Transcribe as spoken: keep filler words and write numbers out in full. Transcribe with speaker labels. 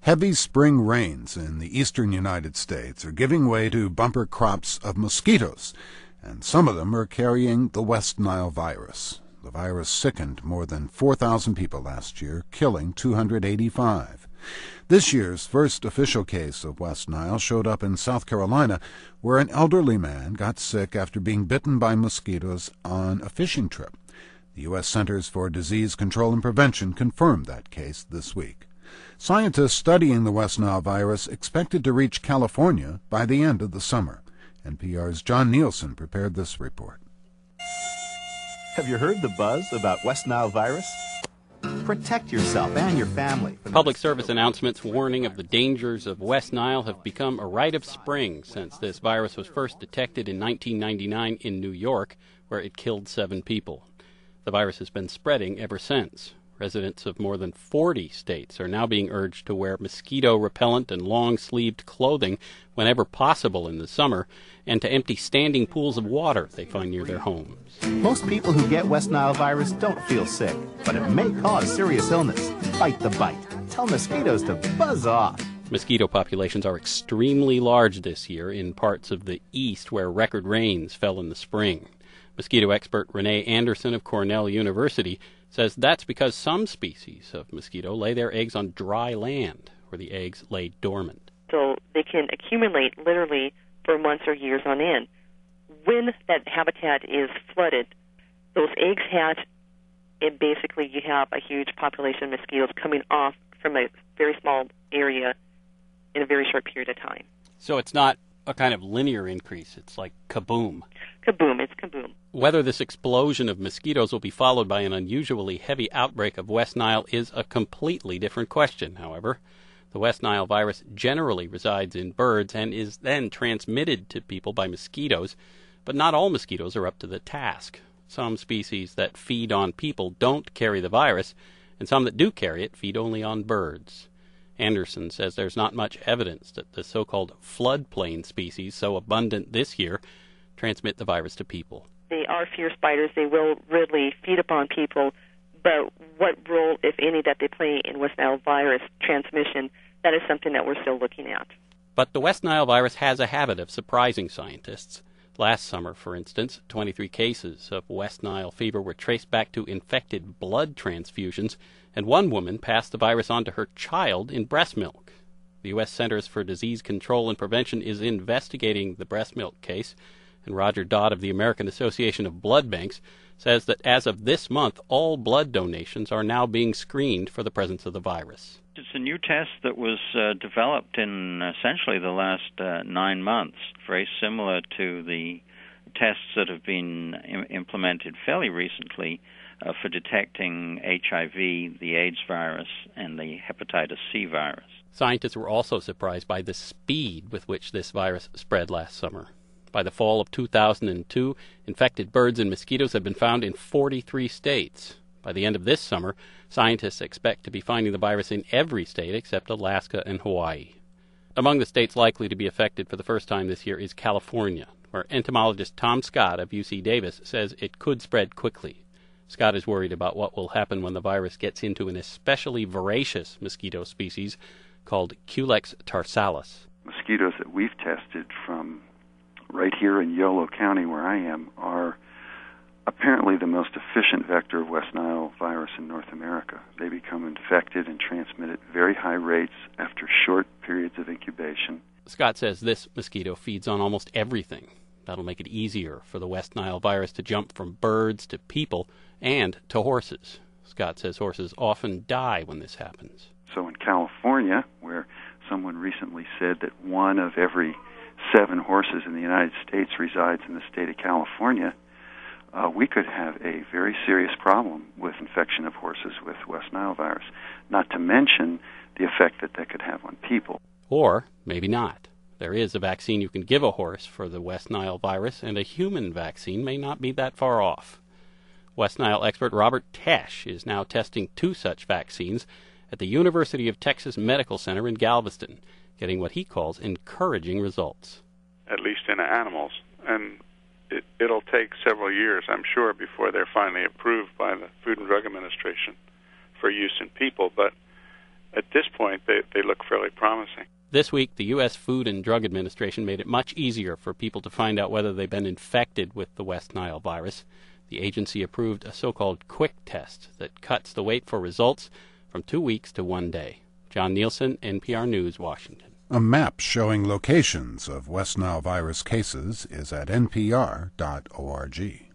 Speaker 1: Heavy spring rains in the eastern United States are giving way to bumper crops of mosquitoes, and some of them are carrying the West Nile virus. The virus sickened more than four thousand people last year, killing two hundred eighty-five. This year's first official case of West Nile showed up in South Carolina, where an elderly man got sick after being bitten by mosquitoes on a fishing trip. The U S Centers for Disease Control and Prevention confirmed that case this week. Scientists studying the West Nile virus expected to reach California by the end of the summer. N P R's John Nielsen prepared this report.
Speaker 2: Have you heard the buzz about West Nile virus? Protect yourself and your family.
Speaker 3: Public service announcements warning of the dangers of West Nile have become a rite of spring since this virus was first detected in nineteen ninety-nine in New York, where it killed seven people. The virus has been spreading ever since. Residents of more than forty states are now being urged to wear mosquito-repellent and long-sleeved clothing whenever possible in the summer, and to empty standing pools of water they find near their homes.
Speaker 2: Most people who get West Nile virus don't feel sick, but it may cause serious illness. Bite the bite. Tell mosquitoes to buzz off.
Speaker 3: Mosquito populations are extremely large this year in parts of the east where record rains fell in the spring. Mosquito expert Renee Anderson of Cornell University says that's because some species of mosquito lay their eggs on dry land, where the eggs lay dormant.
Speaker 4: So they can accumulate literally for months or years on end. When that habitat is flooded, those eggs hatch, and basically you have a huge population of mosquitoes coming off from a very small area in a very short period of time.
Speaker 3: So it's not a kind of linear increase. It's like kaboom.
Speaker 4: Kaboom, it's kaboom.
Speaker 3: Whether this explosion of mosquitoes will be followed by an unusually heavy outbreak of West Nile is a completely different question, however. The West Nile virus generally resides in birds and is then transmitted to people by mosquitoes, but not all mosquitoes are up to the task. Some species that feed on people don't carry the virus, and some that do carry it feed only on birds. Anderson says there's not much evidence that the so-called floodplain species, so abundant this year, transmit the virus to people.
Speaker 4: They are fierce biters. They will readily feed upon people, but what role, if any, that they play in West Nile virus transmission, that is something that we're still looking at.
Speaker 3: But the West Nile virus has a habit of surprising scientists. Last summer, for instance, twenty-three cases of West Nile fever were traced back to infected blood transfusions, and one woman passed the virus on to her child in breast milk. The U S Centers for Disease Control and Prevention is investigating the breast milk case, and Roger Dodd of the American Association of Blood Banks says that as of this month, all blood donations are now being screened for the presence of the virus.
Speaker 5: It's a new test that was uh, developed in essentially the last uh, nine months, very similar to the tests that have been im- implemented fairly recently uh, for detecting H I V, the AIDS virus, and the hepatitis C virus.
Speaker 3: Scientists were also surprised by the speed with which this virus spread last summer. By the fall of two thousand two, infected birds and mosquitoes have been found in forty-three states. By the end of this summer, scientists expect to be finding the virus in every state except Alaska and Hawaii. Among the states likely to be affected for the first time this year is California, where entomologist Tom Scott of U C Davis says it could spread quickly. Scott is worried about what will happen when the virus gets into an especially voracious mosquito species called Culex tarsalis.
Speaker 6: Mosquitoes that we've tested from right here in Yolo County, where I am, are apparently the most efficient vector of West Nile virus in North America. They become infected and transmit at very high rates after short periods of incubation.
Speaker 3: Scott says this mosquito feeds on almost everything. That'll make it easier for the West Nile virus to jump from birds to people and to horses. Scott says horses often die when this happens.
Speaker 6: So in California, where someone recently said that one of every seven horses in the United States resides in the state of California, uh, we could have a very serious problem with infection of horses with West Nile virus, not to mention the effect that that could have on people.
Speaker 3: Or maybe not. There is a vaccine you can give a horse for the West Nile virus, and a human vaccine may not be that far off. West Nile expert Robert Tesh is now testing two such vaccines at the University of Texas Medical Center in Galveston, getting what he calls encouraging results.
Speaker 7: At least in animals. And it, it'll take several years, I'm sure, before they're finally approved by the Food and Drug Administration for use in people. But at this point, they, they look fairly promising.
Speaker 3: This week, the U S Food and Drug Administration made it much easier for people to find out whether they've been infected with the West Nile virus. The agency approved a so-called quick test that cuts the wait for results from two weeks to one day. John Nielsen, N P R News, Washington.
Speaker 1: A map showing locations of West Nile virus cases is at N P R dot org.